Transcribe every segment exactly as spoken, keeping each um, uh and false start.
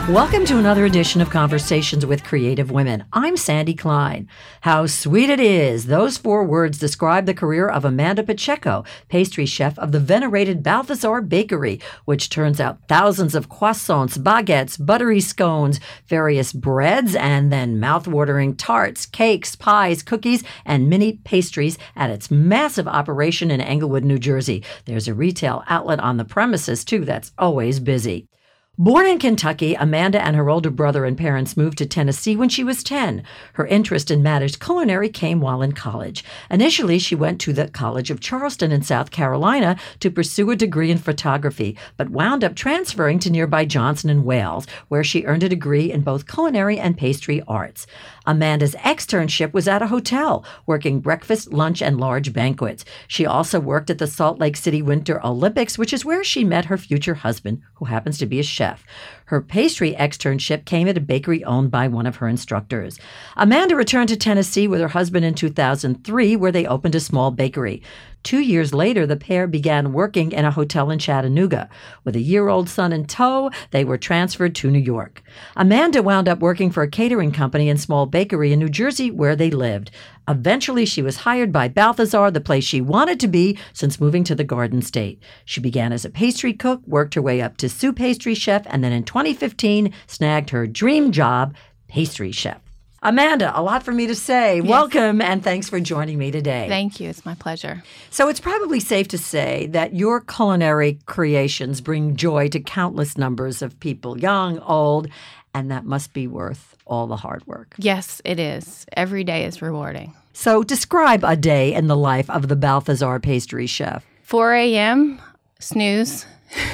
Welcome to another edition of Conversations with Creative Women. I'm Sandy Klein. How sweet it is. Those four words describe the career of Amanda Pacheco, pastry chef of the venerated Balthazar Bakery, which turns out thousands of croissants, baguettes, buttery scones, various breads, and then mouth-watering tarts, cakes, pies, cookies, and mini pastries at its massive operation in Englewood, New Jersey. There's a retail outlet on the premises, too, that's always busy. Born in Kentucky, Amanda and her older brother and parents moved to Tennessee when she was ten. Her interest in matters culinary came while in college. Initially, she went to the College of Charleston in South Carolina to pursue a degree in photography, but wound up transferring to nearby Johnson in Wales, where she earned a degree in both culinary and pastry arts. Amanda's externship was at a hotel, working breakfast, lunch, and large banquets. She also worked at the Salt Lake City Winter Olympics, which is where she met her future husband, who happens to be a chef. Her pastry externship came at a bakery owned by one of her instructors. Amanda returned to Tennessee with her husband in two thousand three, where they opened a small bakery. Two years later, the pair began working in a hotel in Chattanooga. With a year-old son in tow, they were transferred to New York. Amanda wound up working for a catering company and small bakery in New Jersey, where they lived. Eventually, she was hired by Balthazar, the place she wanted to be since moving to the Garden State. She began as a pastry cook, worked her way up to sous pastry chef, and then in twenty fifteen, snagged her dream job, pastry chef. Amanda, a lot for me to say. Yes. Welcome, and thanks for joining me today. Thank you. It's my pleasure. So it's probably safe to say that your culinary creations bring joy to countless numbers of people, young, old, and that must be worth all the hard work. Yes, it is. Every day is rewarding. So describe a day in the life of the Balthazar pastry chef. four a.m., snooze.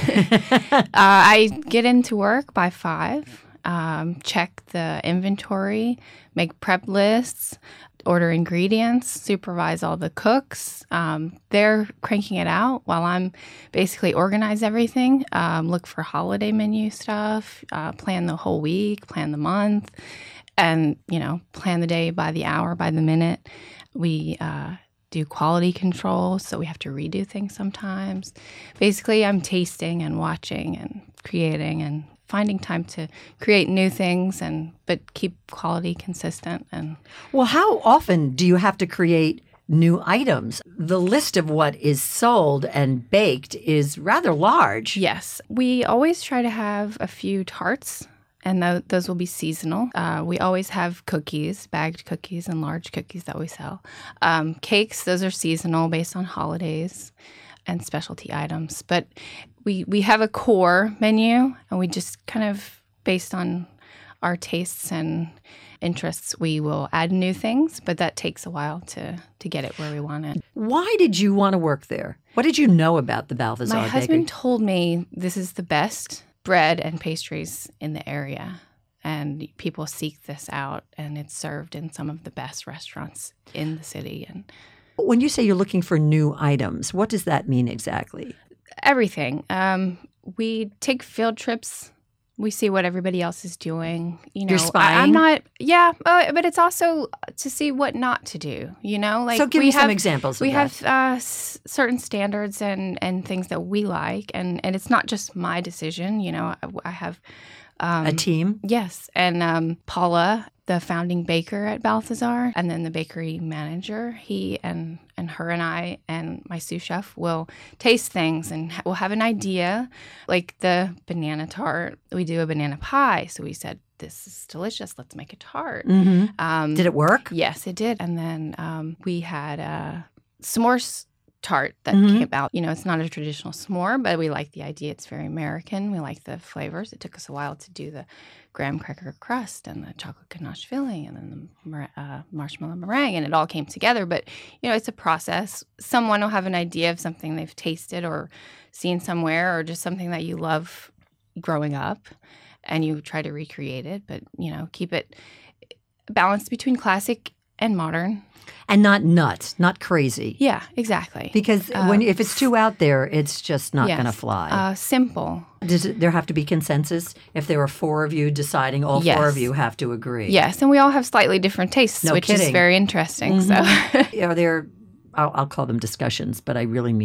uh, I get into work by five. Um, check the inventory, make prep lists, order ingredients, supervise all the cooks. Um, they're cranking it out while I'm basically organize everything, um, look for holiday menu stuff, uh, plan the whole week, plan the month, and, you know, plan the day by the hour, by the minute. We uh, do quality control, so we have to redo things sometimes. Basically, I'm tasting and watching and creating and finding time to create new things and but keep quality consistent. And well, how often do you have to create new items? The list of what is sold and baked is rather large. Yes, we always try to have a few tarts, and th- those will be seasonal. Uh, we always have cookies, bagged cookies and large cookies that we sell. Um, cakes, those are seasonal based on holidays and specialty items. But we we have a core menu, and we just kind of, based on our tastes and interests, we will add new things, but that takes a while to, to get it where we want it. Why did you want to work there? What did you know about the Balthazar My Bakery? husband told me this is the best bread and pastries in the area, and people seek this out, and it's served in some of the best restaurants in the city. And when you say you're looking for new items, what does that mean exactly? Everything. Um, we take field trips. We see what everybody else is doing. You know, You're spying? I, I'm not. Yeah, uh, but it's also to see what not to do. You know, like so give we me have, some examples. Of we that. have uh, s- certain standards and and things that we like, and and it's not just my decision. You know, I, I have um, a team. Yes, and um, Paula, the founding baker at Balthazar, and then the bakery manager, he and and her and I and my sous chef will taste things, and we'll have an idea. Like the banana tart, we do a banana pie. So we said, this is delicious. Let's make a tart. Mm-hmm. Um, did it work? Yes, it did. And then um, we had a s'mores tart that Mm-hmm. came out. You know, it's not a traditional s'more, but we like the idea. It's very American. We like the flavors. It took us a while to do the graham cracker crust and the chocolate ganache filling and then the mar- uh, marshmallow meringue, and it all came together. But, you know, it's a process. Someone will have an idea of something they've tasted or seen somewhere, or just something that you love growing up, and you try to recreate it, but, you know, keep it balanced between classic and modern. And not nuts, not crazy. Yeah, exactly. Because Uh, when if it's too out there, it's just not yes. going to fly. Uh, simple. Does it, there have to be consensus? If there are four of you deciding, all Yes. four of you have to agree. Yes, and we all have slightly different tastes, No which kidding. is very interesting. Mhm. So, Are there, I'll, I'll call them discussions, but I really mean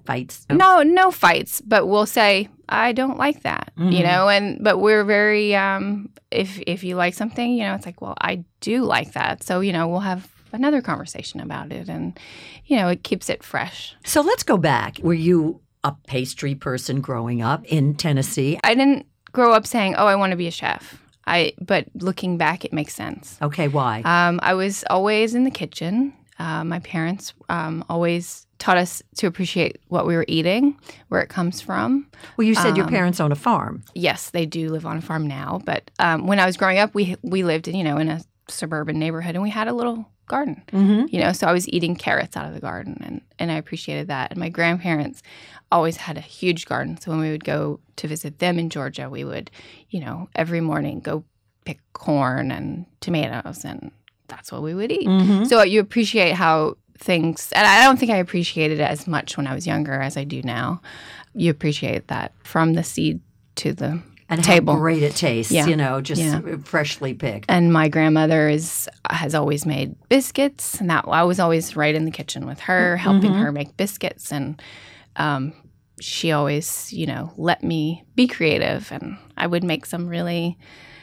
fights? No, no fights, but we'll say, I don't like that, mm-hmm. you know, and but we're very, um, if if you like something, you know, it's like, well, I do like that. So, you know, we'll have another conversation about it, and, you know, it keeps it fresh. So let's go back. Were you a pastry person growing up in Tennessee? I didn't grow up saying, oh, I want to be a chef. I But looking back, it makes sense. Okay, why? Um, I was always in the kitchen. Uh, my parents um, always taught us to appreciate what we were eating, where it comes from. Well, you said um, your parents own a farm. Yes, they do live on a farm now. But um, when I was growing up, we we lived in, you know, in a suburban neighborhood, and we had a little garden. Mm-hmm. You know, so I was eating carrots out of the garden, and, and I appreciated that. And my grandparents always had a huge garden. So when we would go to visit them in Georgia, we would, you know, every morning go pick corn and tomatoes, and that's what we would eat. Mm-hmm. So you appreciate how things, and I don't think I appreciated it as much when I was younger as I do now. You appreciate that from the seed to the and table. How great it tastes, yeah. you know, just yeah. freshly picked. And my grandmother is has always made biscuits, and that I was always right in the kitchen with her, helping mm-hmm. her make biscuits, and um, she always, you know, let me be creative, and I would make some really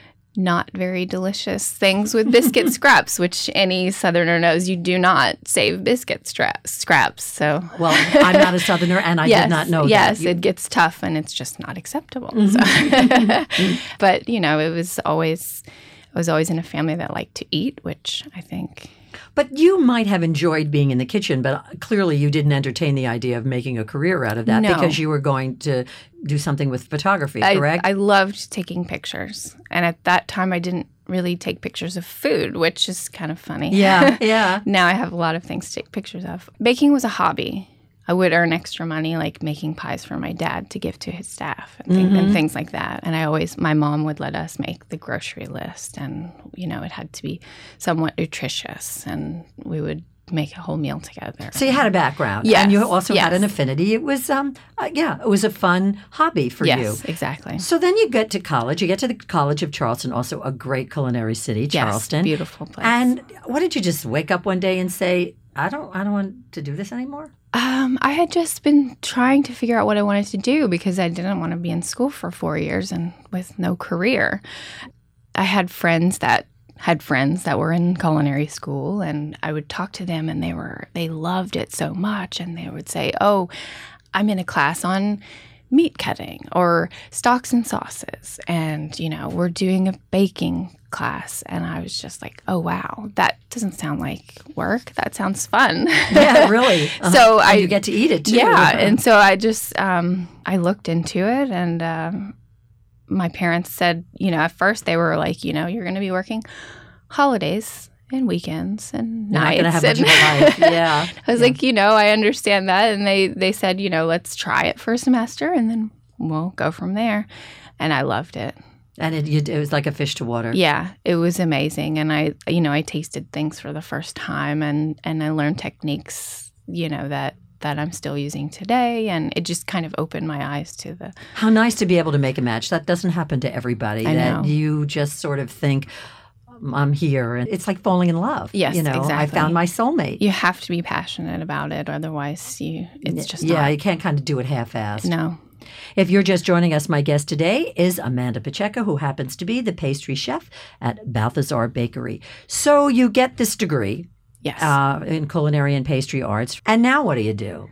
not very delicious things with biscuit scraps, which any Southerner knows you do not save biscuit stra- scraps. So, well, I'm not a Southerner, and I yes, did not know yes, that. Yes, it gets tough, and it's just not acceptable. Mm-hmm. So. But you know, it was always, I was always in a family that liked to eat, which I think. But you might have enjoyed being in the kitchen, but clearly you didn't entertain the idea of making a career out of that no. because you were going to do something with photography, I, correct? I loved taking pictures. And at that time, I didn't really take pictures of food, which is kind of funny. Yeah, yeah. Now I have a lot of things to take pictures of. Baking was a hobby. I would earn extra money, like making pies for my dad to give to his staff and, th- mm-hmm. and things like that. And I always, my mom would let us make the grocery list, and, you know, it had to be somewhat nutritious, and we would make a whole meal together. So you had a background. Yes. And you also yes. had an affinity. It was, um, uh, yeah, it was a fun hobby for yes, you. Yes, exactly. So then you get to college. You get to the College of Charleston, also a great culinary city, Charleston. Yes, beautiful place. And what did you just wake up one day and say, I don't, I don't want to do this anymore? Um, I had just been trying to figure out what I wanted to do because I didn't want to be in school for four years and with no career. I had friends that had friends that were in culinary school, and I would talk to them, and they were they loved it so much, and they would say, "Oh, I'm in a class on meat cutting or stocks and sauces, and you know, we're doing a baking class." And I was just like, oh wow, that doesn't sound like work, that sounds fun. Yeah, really. Uh-huh. So and I you get to eat it too. Yeah. And so I just um I looked into it, and um my parents said, you know, at first they were like, you know, you're going to be working holidays and weekends and You're nights. Not going to have much of a life. Yeah. I was yeah. like, you know, I understand that. And they, they said, you know, let's try it for a semester, and then we'll go from there. And I loved it. And it, it was like a fish to water. Yeah, it was amazing. And I, you know, I tasted things for the first time, and, and I learned techniques, you know, that that I'm still using today, and it just kind of opened my eyes to the... How nice to be able to make a match. That doesn't happen to everybody. I that know. You just sort of think, I'm here. And it's like falling in love. Yes, you know, exactly. I found my soulmate. You have to be passionate about it, otherwise you it's just Yeah, not. you can't kind of do it half-assed. No. If you're just joining us, my guest today is Amanda Pacheco, who happens to be the pastry chef at Balthazar Bakery. So you get this degree. Yes. Uh, in culinary and pastry arts. And now what do you do?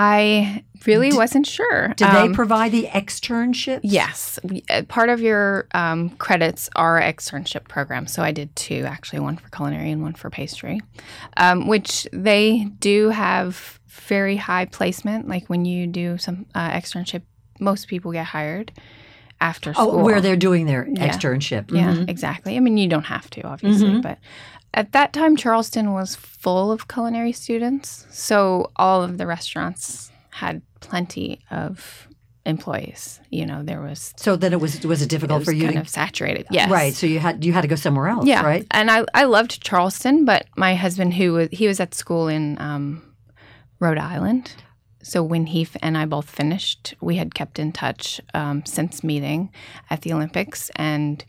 I really D- wasn't sure. Did um, they provide the externships? Yes. We, uh, part of your um, credits are externship programs. So I did two, actually, one for culinary and one for pastry, um, which they do have very high placement. Like when you do some uh, externship, most people get hired after school. Oh, where they're doing their yeah. externship. Yeah, mm-hmm. exactly. I mean, you don't have to, obviously, mm-hmm. but at that time, Charleston was full of culinary students, so all of the restaurants had plenty of employees. You know, there was so then it was was it difficult it was for you kind to of saturated. Yes, right. So you had you had to go somewhere else. Yeah, right. And I I loved Charleston, but my husband, who was he was at school in um, Rhode Island. So when he and I both finished, we had kept in touch um, since meeting at the Olympics, and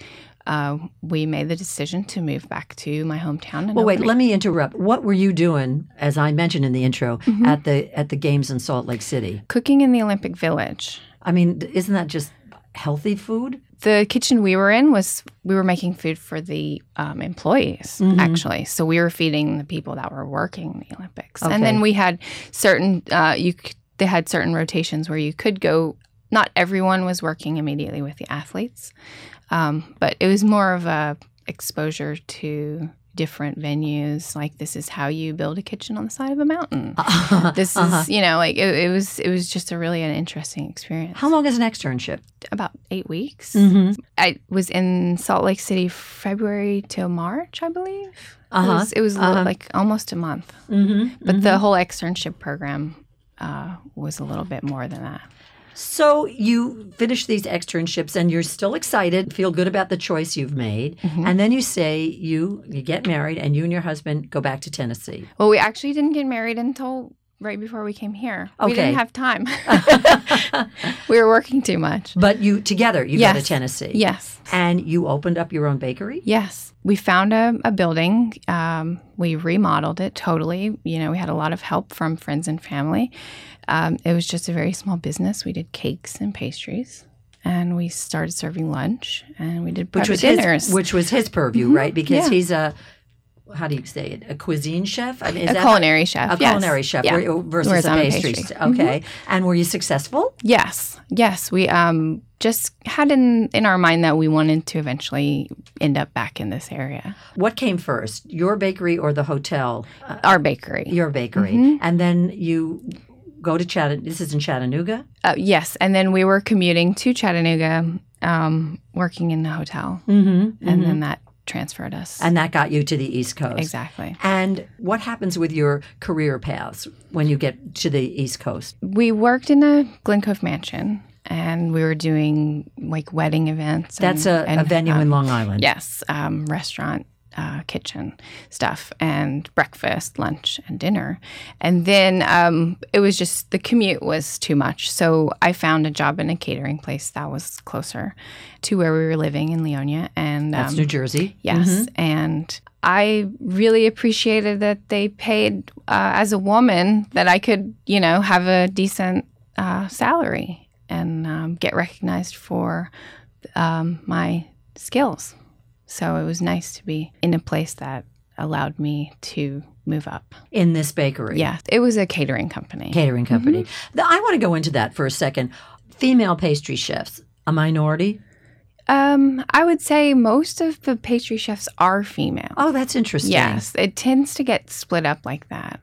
uh, we made the decision to move back to my hometown. Well, wait, let me interrupt. What were you doing, as I mentioned in the intro, mm-hmm. at the at the games in Salt Lake City? Cooking in the Olympic Village. I mean, isn't that just healthy food? The kitchen we were in was, we were making food for the um, employees, mm-hmm. actually. So we were feeding the people that were working in the Olympics. Okay. And then we had certain, uh, you they had certain rotations where you could go, not everyone was working immediately with the athletes, um, but it was more of a exposure to different venues. Like, this is how you build a kitchen on the side of a mountain. Uh-huh. This uh-huh. is, you know, like it, it was it was just a really an interesting experience. How long is an externship? About eight weeks. Mm-hmm. I was in Salt Lake City February till March, I believe. Uh-huh. It was, it was uh-huh. like almost a month. Mm-hmm. But mm-hmm. the whole externship program uh, was a little bit more than that. So you finish these externships and you're still excited, feel good about the choice you've made. Mm-hmm. And then you say you, you get married and you and your husband go back to Tennessee. Well, we actually didn't get married until right before we came here. Okay. We didn't have time. We were working too much. But you together, you yes. go to Tennessee. Yes. And you opened up your own bakery? Yes. We found a, a building. Um, we remodeled it totally. You know, we had a lot of help from friends and family. Um, it was just a very small business. We did cakes and pastries, and we started serving lunch, and we did which was dinners. His, which was his purview, mm-hmm. right? Because yeah. he's a, how do you say it, a cuisine chef? I mean, is a that culinary how, chef, A yes. culinary chef yeah. where, versus Whereas a I'm pastry. a pastry. Okay. Mm-hmm. And were you successful? Yes. Yes. We um, just had in, in our mind that we wanted to eventually end up back in this area. What came first, your bakery or the hotel? Uh, our bakery. Your bakery. Mm-hmm. And then you go to Chattanooga. This is in Chattanooga? Uh, yes. And then we were commuting to Chattanooga, um, working in the hotel. Mm-hmm. And mm-hmm. then that transferred us. And that got you to the East Coast. Exactly. And what happens with your career paths when you get to the East Coast? We worked in a Glen Cove mansion, and we were doing like wedding events. That's and, a, and, a venue um, in Long Island. Yes. Um, restaurant, uh, kitchen stuff, and breakfast, lunch, and dinner. And then um, it was just, the commute was too much. So I found a job in a catering place that was closer to where we were living in Leonia. And That's um, New Jersey. Yes. Mm-hmm. And I really appreciated that they paid, uh, as a woman, that I could, you know, have a decent uh, salary and um, get recognized for um, my skills. So it was nice to be in a place that allowed me to move up. In this bakery? Yeah. It was a catering company. Catering company. Mm-hmm. I want to go into that for a second. Female pastry chefs, a minority? Um, I would say most of the pastry chefs are female. Oh, that's interesting. Yes. It tends to get split up like that,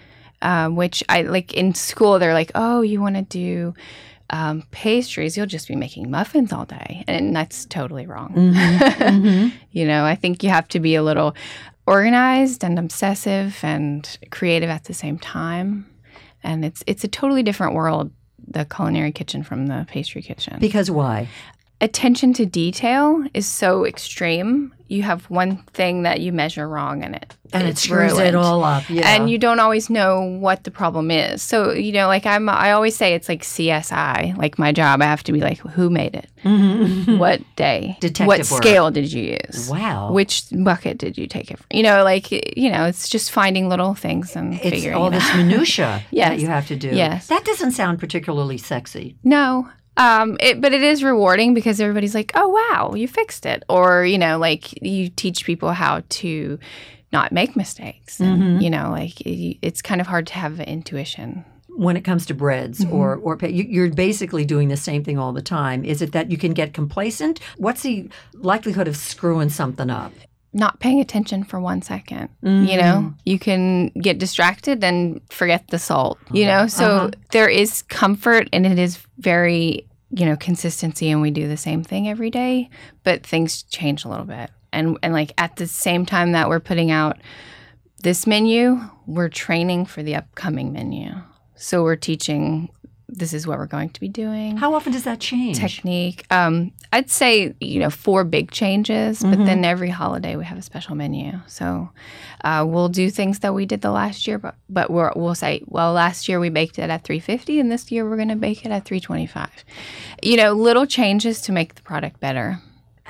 um, which I like in school, they're like, oh, you want to do um, pastries, you'll just be making muffins all day. And that's totally wrong. Mm-hmm. Mm-hmm. You know, I think you have to be a little organized and obsessive and creative at the same time. And it's it's a totally different world, the culinary kitchen from the pastry kitchen. Because why? Attention to detail is so extreme. You have one thing that you measure wrong in it. And it's it screws ruined. it all up. Yeah. And you don't always know what the problem is. So, you know, like I'm, I always say it's like C S I, like my job. I have to be like, who made it? Mm-hmm. What day? Detective What work. scale did you use? Wow. Which bucket did you take it from? You know, like, you know, it's just finding little things and It's figuring all it this out. minutia Yes. that you have to do. Yes. That doesn't sound particularly sexy. No. Um, it, but it is rewarding because everybody's like, oh, wow, you fixed it. Or, you know, like you teach people how to not make mistakes. And, Mm-hmm. you know, like it, it's kind of hard to have intuition. When it comes to breads Mm-hmm. or, or pa- you- you're basically doing the same thing all the time. Is it that you can get complacent? What's the likelihood of screwing something up? Not paying attention for one second. Mm-hmm. You know, you can get distracted and forget the salt, you know? So Uh-huh. there is comfort and it is very, you know, consistency and we do the same thing every day, but things change a little bit. And, and like at the same time that we're putting out this menu, we're training for the upcoming menu. So we're teaching, this is what we're going to be doing. How often does that change? Technique. Um, I'd say, you know, four big changes, but Mm-hmm. then every holiday we have a special menu. So uh, we'll do things that we did the last year, but, but we're, we'll say, well, last year we baked it at three fifty and this year we're going to bake it at three twenty-five. You know, little changes to make the product better.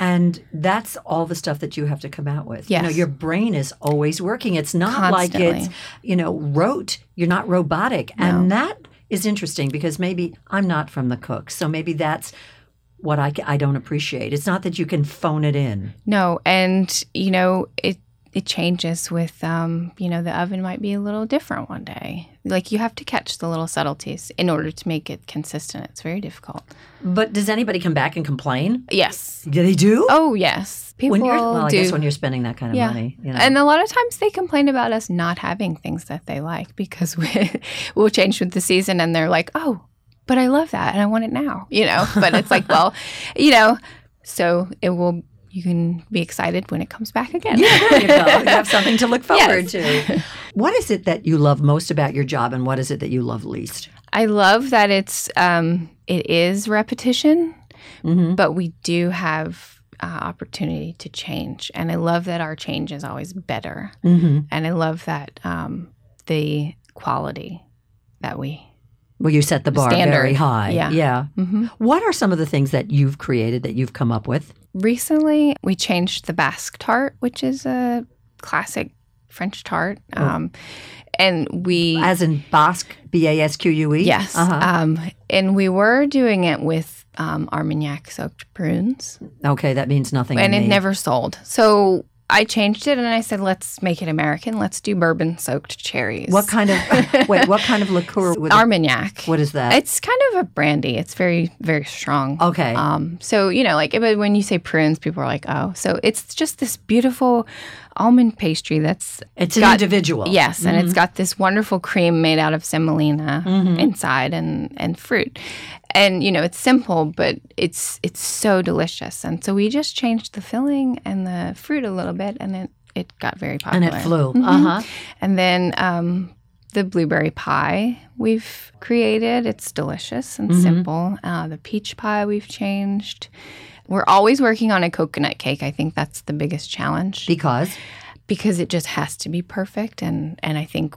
And that's all the stuff that you have to come out with. Yes. You know, your brain is always working. It's not Constantly. like it's, you know, rote. You're not robotic. No. And that is interesting because maybe I'm not from the cook. So maybe that's what I, I don't appreciate. It's not that you can phone it in. No, and, you know, it it changes with, um, you know, the oven might be a little different one day. Like, you have to catch the little subtleties in order to make it consistent. It's very difficult. But does anybody come back and complain? Yes. Do they do? Oh, yes. People when you're, well, I do. guess when you're spending that kind of Yeah. money. You know. And a lot of times they complain about us not having things that they like because we, we'll change with the season and they're like, oh, but I love that and I want it now, you know. But it's like, well, you know, so it will, you can be excited when it comes back again. Yeah, there you go. You have something to look forward Yes. to. What is it that you love most about your job and what is it that you love least? I love that it's, um, it is repetition, Mm-hmm. but we do have uh, opportunity to change. And I love that our change is always better. Mm-hmm. And I love that um, the quality that we Well, you set the bar Standard. very high. Yeah. Yeah. mm-hmm. What are some of the things that you've created that you've come up with? Recently, we changed the Basque tart, which is a classic French tart. Um, and we, As in Basque, B A S Q U E? yes, Uh-huh. um, and we were doing it with um, Armagnac soaked prunes, Okay, that means nothing and to it me. never sold. So I changed it, and I said, let's make it American. Let's do bourbon soaked cherries. What kind of, wait, what kind of liqueur? Would it- Armagnac. what is that? It's kind of a brandy. It's very, very strong. Okay. Um, so, you know, like but when you say prunes, people are like, oh. So it's just this beautiful almond pastry that's it's an got- individual. Yes, and it's got this wonderful cream made out of semolina Mm-hmm. inside and, and fruit. And, you know, it's simple, but it's it's so delicious. And so we just changed the filling and the fruit a little bit, and it, it got very And popular. it flew. Mhm. Uh-huh. And then um, the blueberry pie we've created. It's delicious and Mhm. simple. Uh, the peach pie we've changed. We're always working on a coconut cake. I think that's the biggest challenge Because? because it just has to be perfect. And, and I think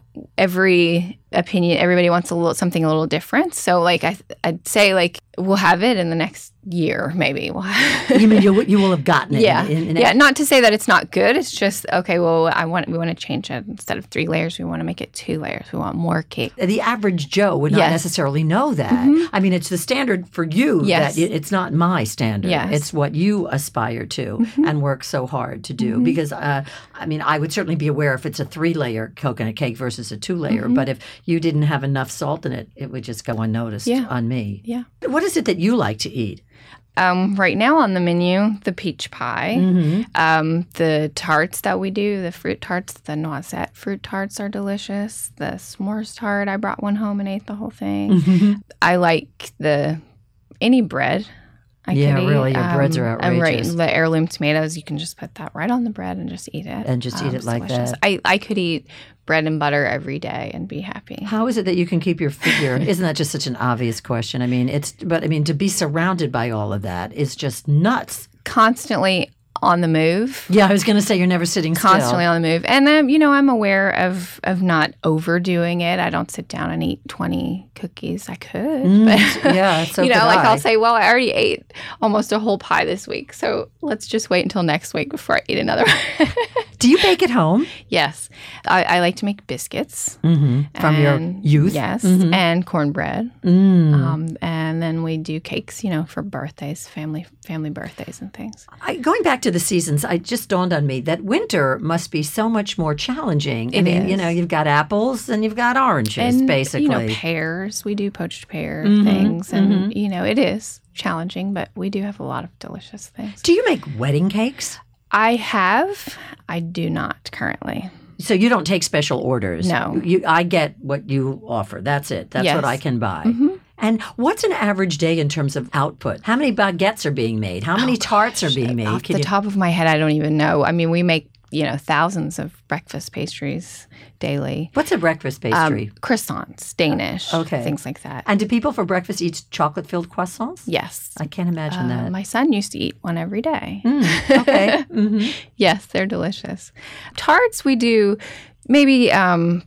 every opinion, everybody wants a little something a little different. So like I, I'd say like we'll have it in the next year, maybe. We'll have You mean you, you will have gotten it? yeah, in, in, in yeah. Not to say that it's not good. It's just okay. Well, I want we want to change it instead of three layers. We want to make it two layers. We want more cake. The average Joe would not Yes. necessarily know that. Mhm. I mean, it's the standard for you. Yes. That it- it's not my standard. Yes. It's what you aspire to Mhm. and work so hard to do. Mhm. Because, uh, I mean, I would certainly be aware if it's a three-layer coconut cake versus a two-layer. Mhm. But if you didn't have enough salt in it, it would just go unnoticed Yeah. on me. Yeah. What is it that you like to eat? Um, right now on the menu, the peach pie, Mm-hmm. um, the tarts that we do, the fruit tarts, the noisette fruit tarts are delicious. The s'mores tart, I brought one home and ate the whole thing. Mm-hmm. I like the any bread. I Yeah, could eat. really, your breads are and right, outrageous. the heirloom tomatoes, you can just put that right on the bread and just eat it. And just eat it it's like delicious. that. I, I could eat bread and butter every day and be happy. How is it that you can keep your figure? Isn't that just such an obvious question? I mean, it's, but I mean, to be surrounded by all of that is just nuts. Constantly on the move. Yeah, I was going to say you're never sitting Constantly still. on the move. And um, you know, I'm aware of of not overdoing it. I don't sit down and eat twenty cookies. I could. Mm, but yeah, so you know, could like I. I'll say, well, I already ate almost a whole pie this week. So let's just wait until next week before I eat another one. Do you bake at home? Yes. I, I like to make biscuits. Mm-hmm. From your and- youth? Yes. Mhm. And cornbread. Mm. Um, and then we do cakes, you know, for birthdays, family family birthdays and things. I, going back to the seasons, it just dawned on me that winter must be so much more challenging. I It mean, you is. know, you've got apples and you've got oranges, And, basically. you know, pears. We do poached pear Mhm, things. And, mhm. you know, it is challenging, but we do have a lot of delicious things. Do you make wedding cakes? I have. I do not currently. So you don't take special orders? No. You, I get what you offer. That's it. That's Yes. what I can buy. Mhm. And what's an average day in terms of output? How many baguettes are being made? How many tarts are being made? Off Can the you- top of my head, I don't even know. I mean, we make, you know, thousands of breakfast pastries daily. What's a breakfast pastry? Um, croissants, Danish, Okay. things like that. and do people for breakfast eat chocolate-filled croissants? Yes. I can't imagine Uh, that. my son used to eat one every day. Mm, okay. hmm Yes, they're delicious. Tarts, we do maybe um,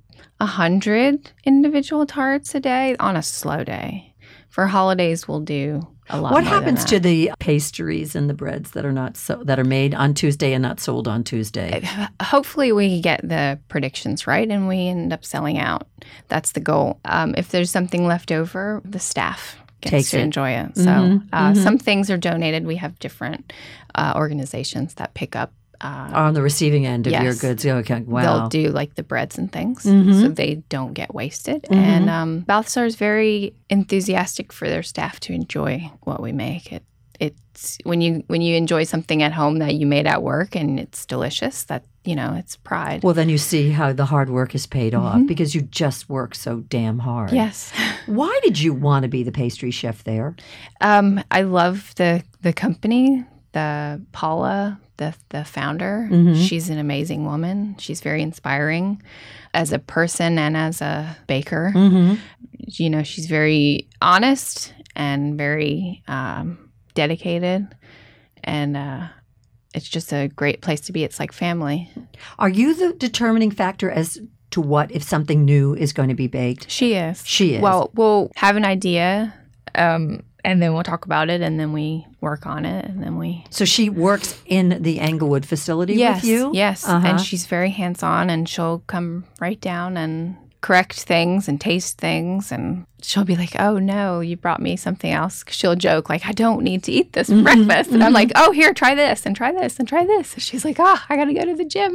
a hundred individual tarts a day on a slow day. For holidays, we'll do a lot What more than happens that. to the pastries and the breads that are not so that are made on Tuesday and not sold on Tuesday? Hopefully we get the predictions right and we end up selling out. That's the goal. Um, if there's something left over, the staff gets Takes to it. enjoy it. So Mhm, uh, mhm. some things are donated. We have different uh, organizations that pick up. Uh, On the receiving end of your Yes. goods. Okay, wow. They'll do like the breads and things Mhm. so they don't get wasted. Mhm. And um, Balthazar is very enthusiastic for their staff to enjoy what we make. It It's when you when you enjoy something at home that you made at work and it's delicious, that, you know, it's pride. Well, then you see how the hard work is paid off Mhm. because you just work so damn hard. Yes. Why did you want to be the pastry chef there? Um, I love the the company, the Paula, the the founder. Mhm. She's an amazing woman. She's very inspiring as a person and as a baker. Mm-hmm. You know, she's very honest and very um, dedicated, and uh, it's just a great place to be. It's like family. Are you the determining factor as to what if something new is going to be baked? She is. She is. Well, we'll have an idea, um, and then we'll talk about it, and then we work on it, and then we. So she works in the Englewood facility Yes, with you? yes, Uh-huh. and she's very hands-on, and she'll come right down and correct things and taste things, and she'll be like, "Oh no, you brought me something else." She'll joke like, "I don't need to eat this for breakfast," and I'm like, "Oh, here, try this and try this and try this." And she's like, "Oh, I got to go to the gym."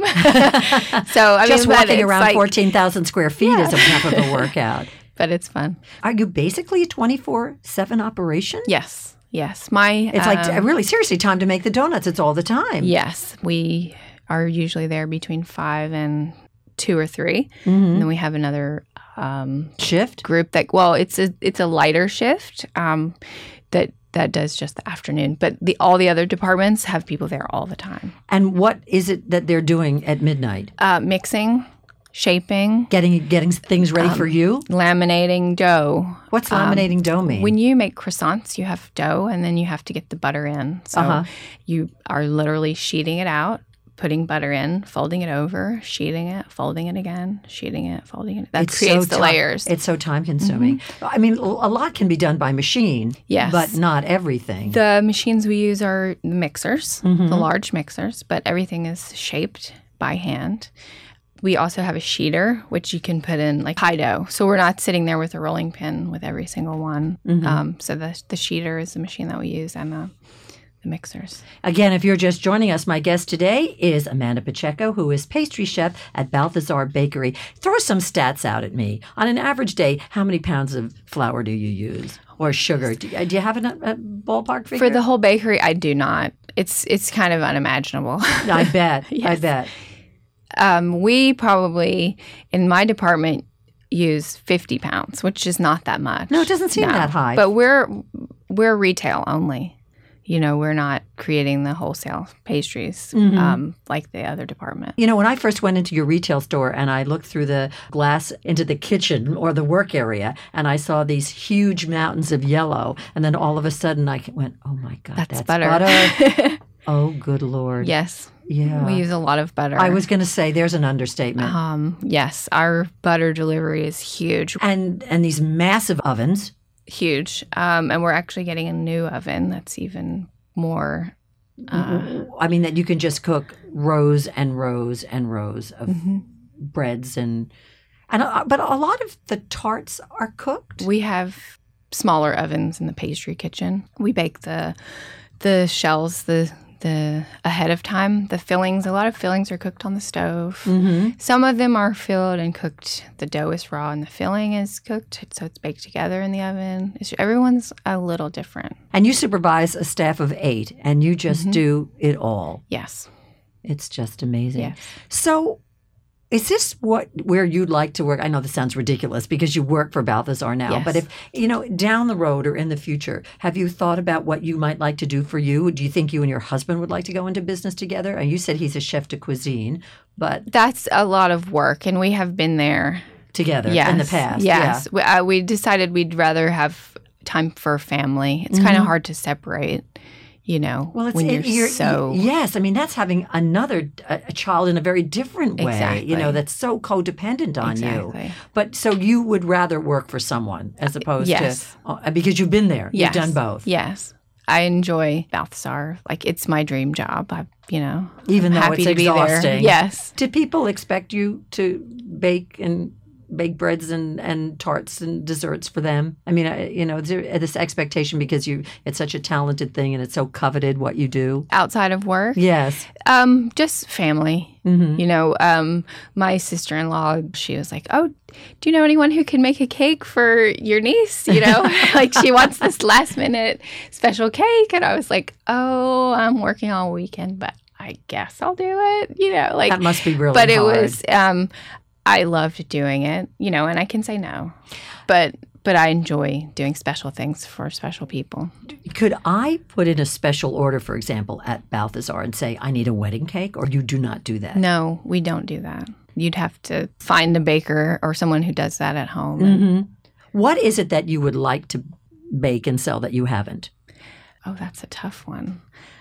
So I Just mean, but walking it's around like, fourteen thousand square feet Yeah. is enough of a workout. but it's fun. Are you basically a twenty-four seven operation? Yes, yes. My It's like, um, really, seriously, time to make the donuts. It's all the time. yes, we are usually there between five and two or three, Mhm. and then we have another um, Shift? group that. Well, it's a it's a lighter shift um, that that does just the afternoon, but the all the other departments have people there all the time, And what is it that they're doing at midnight? uh, mixing, shaping, Getting getting things ready Um, for you? laminating dough. What's um, laminating dough mean? When you make croissants, you have dough, and then you have to get the butter in. So Uh-huh. you are literally sheeting it out, putting butter in, folding it over, sheeting it, folding it again, sheeting it, folding it. That It's creates so the ti- layers. It's so time consuming. I mean, a lot can be done by machine, Yes. but not everything. The machines we use are the mixers, Mhm. the large mixers, but everything is shaped by hand. We also have a sheeter, which you can put in like high dough. So we're not sitting there with a rolling pin with every single one. Mhm. Um, so the, the sheeter is the machine that we use, and uh, the mixers. Again, if you're just joining us, my guest today is Amanda Pacheco, who is pastry chef at Balthazar Bakery. Throw some stats out at me. On an average day, how many pounds of flour do you use? Or sugar? Do you, do you have a, a ballpark figure? For the whole bakery, I do not. It's it's kind of unimaginable. I bet. I Yes. bet. um, we probably, in my department, use fifty pounds, which is not that much. No, it doesn't seem that high. But we're we're retail only. You know, we're not creating the wholesale pastries Mhm. um, like the other department. You know, when I first went into your retail store and I looked through the glass into the kitchen or the work area and I saw these huge mountains of yellow, and then all of a sudden I went, oh my God, That's, that's, butter. Oh, good Lord. Yes, Yeah. we use a lot of butter. I was going to say there's an understatement. Um, yes, our butter delivery is huge, And and these massive ovens. huge. Um, and we're actually getting a new oven that's even more. Uh, I mean, that you can just cook rows and rows and rows of mhm. breads and and a, but a lot of the tarts are cooked. We have smaller ovens in the pastry kitchen. We bake the the shells the the ahead of time. The fillings, a lot of fillings are cooked on the stove. Mm-hmm. Some of them are filled and cooked. The dough is raw and the filling is cooked, so it's baked together in the oven. It's, everyone's a little different. And you supervise a staff of eight, and you just Mhm. do it all. Yes. It's just amazing. Yes. So, is this what where you'd like to work? I know this sounds ridiculous because you work for Balthazar now, Yes. but if you know down the road or in the future, have you thought about what you might like to do for you? Do you think you and your husband would like to go into business together? And you said he's a chef de cuisine, but That's a lot of work, and we have been there. together Yes. in the past. Yes. We, uh, we decided we'd rather have time for family. It's kind of Mhm. hard to separate, you know, Well, it's when you're, it, you're so... yes. I mean, that's having another a, a child in a very different way. Exactly. You know, that's so codependent on Exactly. you. But so you would rather work for someone as opposed Yes. to uh, because you've been there. Yes. You've done both. Yes. I enjoy Balthazar. Like, it's my dream job. I, you know, Even I'm though happy it's to be there. exhausting. Yes. Do people expect you to bake and bake breads and, and tarts and desserts for them? I mean, I, you know, is there this expectation because you it's such a talented thing and it's so coveted what you do? Outside of work? Yes. Um, just family. Mm-hmm. You know, um, my sister-in-law, she was like, oh, do you know anyone who can make a cake for your niece? You know, like she wants this last-minute special cake. And I was like, oh, I'm working all weekend, but I guess I'll do it. You know, like That must be really But it hard. was, um, I loved doing it, you know, and I can say no. But but I enjoy doing special things for special people. Could I put in a special order, for example, at Balthazar and say, I need a wedding cake, or you do not do that? No, we don't do that. You'd have to find a baker or someone who does that at home. And, Mm-hmm. What is it that you would like to bake and sell that you haven't? oh, that's a tough one.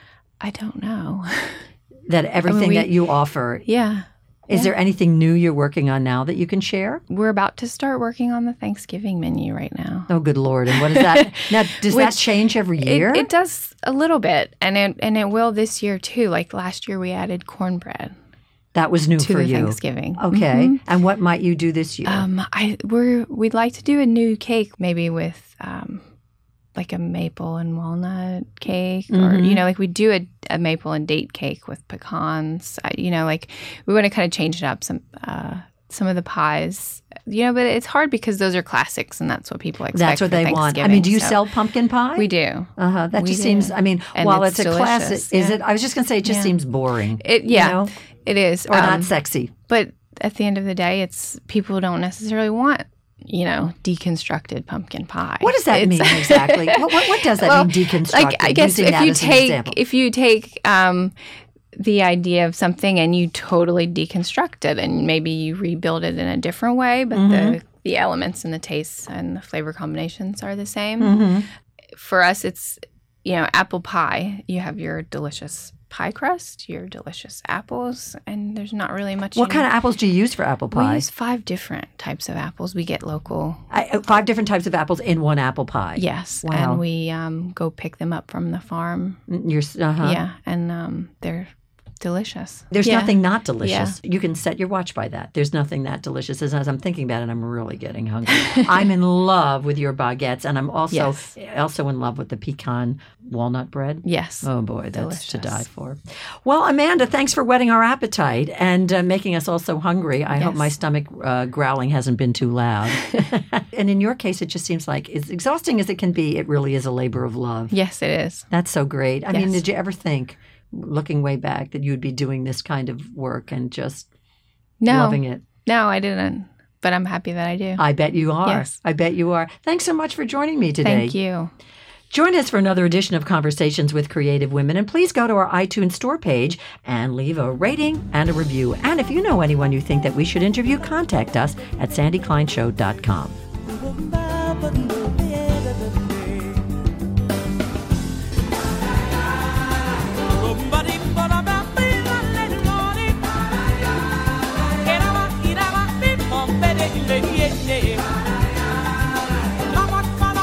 I don't know. That everything we- that you offer, Yeah. is Yeah. there anything new you're working on now that you can share? We're about to start working on the Thanksgiving menu right now. Oh, good Lord. And what is that? Now, does that Which- change every It, year? it does a little bit, and it and it will this year too. Like last year, we added cornbread that was new to for the you. Thanksgiving. Okay. Mhm. And what might you do this year? Um, I we're we'd like to do a new cake, maybe with um, like a maple and walnut cake, or Mhm. you know, like we do a, a maple and date cake with pecans. I, you know, like we want to kind of change it up. Some uh, some of the pies, you know, but it's hard because those are classics, and that's what people expect. That's what for they want. I Thanksgiving, mean, do you so sell pumpkin pie? We do. Uh-huh. That We just do. seems, I mean, And while it's it's, a classic, delicious, is yeah. it? I was just going to say, it just Yeah. seems boring. It yeah, You know? it is, Or um, not sexy. But at the end of the day, it's people don't necessarily want, you know, deconstructed pumpkin pie. What does that It's- mean exactly? what, what, what does that Well, mean, deconstructed? Like, I guess Using if that you as an take example. if you take um, the idea of something and you totally deconstruct it, and maybe you rebuild it in a different way, but Mm-hmm. the the elements and the tastes and the flavor combinations are the same. Mm-hmm. For us, it's, you know, apple pie. You have your delicious pie crust, your delicious apples, and there's not really much. What kind of apples do you use for apple We pie? use five different types of apples. We get local. I, uh, five different types of apples in one apple pie. Yes, Wow. and we um, go pick them up from the farm. You're, uh-huh. Yeah, and um, they're delicious. There's Yeah. nothing not delicious. You can set your watch by that. There's nothing that delicious. As, as I'm thinking about it, I'm really getting hungry. I'm in love with your baguettes, and I'm also Yes. also in love with the pecan walnut bread. Yes. Oh boy, that's to Delicious. die for. Well, Amanda, thanks for whetting our appetite and uh, making us all so hungry. I hope Yes. my stomach uh, growling hasn't been too loud. And in your case, it just seems like, as exhausting as it can be, it really is a labor of love. Yes, it is. That's so great. I mean, Yes. did you ever think, looking way back, that you would be doing this kind of work and just No, loving it? no, I didn't. But I'm happy that I do. I bet you are. Yes. I bet you are. Thanks so much for joining me today. Thank you. Join us for another edition of Conversations with Creative Women, and please go to our iTunes store page and leave a rating and a review. And if you know anyone you think that we should interview, contact us at sandy klein show dot com.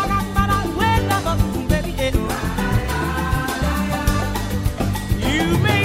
You may